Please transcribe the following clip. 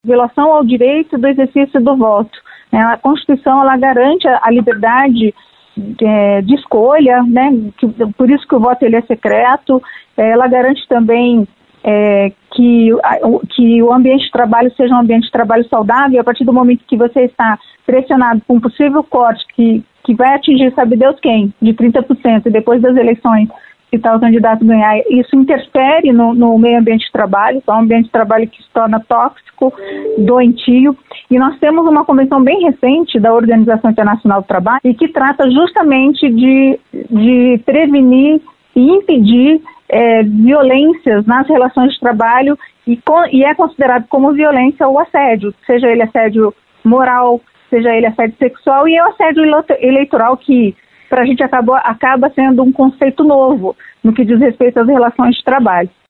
Violação ao direito do exercício do voto. A Constituição ela garante a liberdade de escolha, né? Por isso que o voto ele é secreto. Ela garante também que o ambiente de trabalho seja um ambiente de trabalho saudável. A partir do momento que você está pressionado por um possível corte que vai atingir, sabe Deus quem, de 30%, e depois das eleições, se tal candidato ganhar, isso interfere no meio ambiente de trabalho, é um ambiente de trabalho que se torna tóxico, doentio, e nós temos uma convenção bem recente da Organização Internacional do Trabalho e que trata justamente de prevenir e impedir violências nas relações de trabalho e é considerado como violência o assédio, seja ele assédio moral, seja ele assédio sexual e o assédio eleitoral que para a gente acaba sendo um conceito novo no que diz respeito às relações de trabalho.